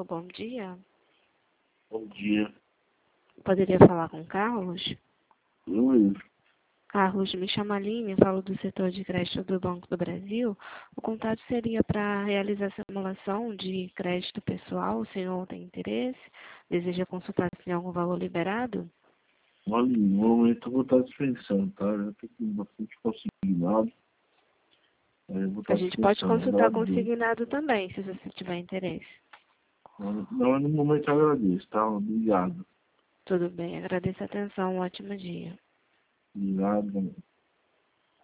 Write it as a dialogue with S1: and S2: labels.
S1: Alô, bom dia.
S2: Bom dia.
S1: Poderia falar com o Carlos?
S2: Eu mesmo.
S1: Carlos, me chamo Aline, falo do setor de crédito do Banco do Brasil. O contato seria para realizar simulação de crédito pessoal. O senhor tem interesse? Deseja consultar se tem algum valor liberado?
S2: Olha, no momento eu vou estar dispensando, tá? Eu tenho bastante consignado. Eu vou
S1: A
S2: estar
S1: gente pode
S2: dispensando.
S1: consultar
S2: Agradeço.
S1: consignado também, se você tiver interesse.
S2: Não, no momento eu agradeço, tá? Obrigado.
S1: Tudo bem, agradeço a atenção, um ótimo dia.
S2: Obrigado.